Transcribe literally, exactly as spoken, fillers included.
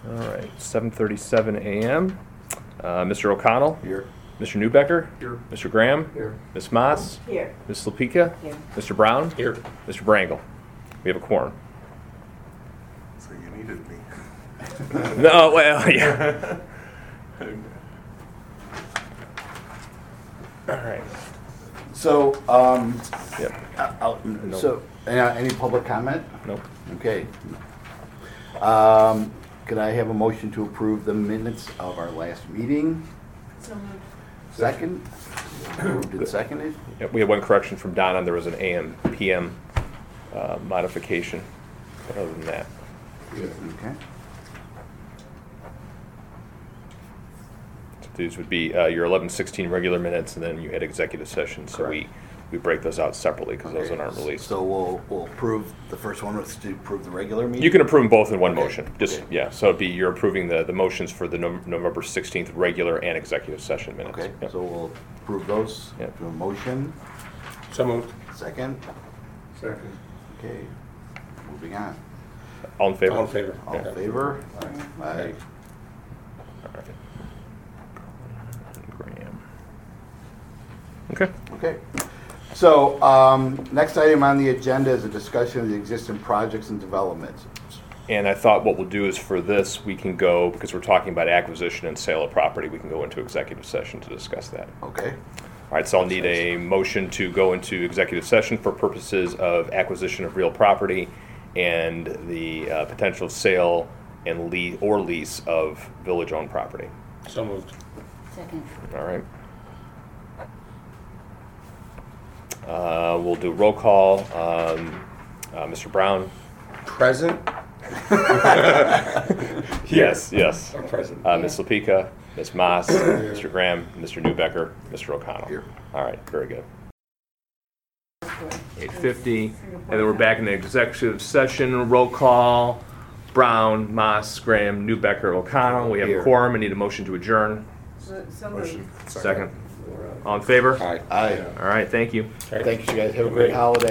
All right, seven thirty-seven a.m. Uh, Mister O'Connell? Here. Mister Newbecker? Here. Mister Graham? Here. Miz Moss? Here. Miz Slupika? Here. Mister Brown? Here. Mister Brangle? We have a quorum. So you needed me. No, well, yeah. All right. So, um, Yep. uh, uh, so, uh, any public comment? Nope. Okay. Um, could I have a motion to approve the minutes of our last meeting? So moved. Second? Moved and seconded? Yep, we had one correction from Donna. There was an A M P M uh, modification. But other than that, Okay. these would be uh, your eleven sixteen regular minutes, and then you had executive session. So we, we break those out separately because those Okay. aren't released. So we'll, we'll approve, the first one was to approve the regular meeting? You can approve them both in one Okay. motion. Just, Okay. yeah, so it'd be, you're approving the, the motions for the Nov- November sixteenth regular and executive session minutes. Okay, Yep. so we'll approve those. Yep. Do a motion, So moved. second? Second. Okay, moving on. All in favor? All in favor. All in Yeah. favor? Aye. All right. Graham. Okay. Okay. So, um, next item on the agenda is a discussion of the existing projects and developments. And I thought what we'll do is for this, we can go, because we're talking about acquisition and sale of property, we can go into executive session to discuss that. Okay? All right, so I'll need a motion to go into executive session for purposes of acquisition of real property and the uh, potential sale and lease or lease of village-owned property. So moved. Second. All right. Uh, We'll do roll call. Um, uh, Mister Brown? Present? Yes, yes. I'm present. Uh, Miz Slupika, Miz Moss, Mister Graham, Mister Newbecker, Mister O'Connell. Here. All right, very good. eight fifty, and then we're back in the executive session. Roll call. Brown, Moss, Graham, Newbecker, O'Connell. We have a Here. quorum. I need a motion to adjourn. So so moved. Second. All in favor? Aye. Aye. All right, thank you. Okay. Thank you, guys. Have a great holiday.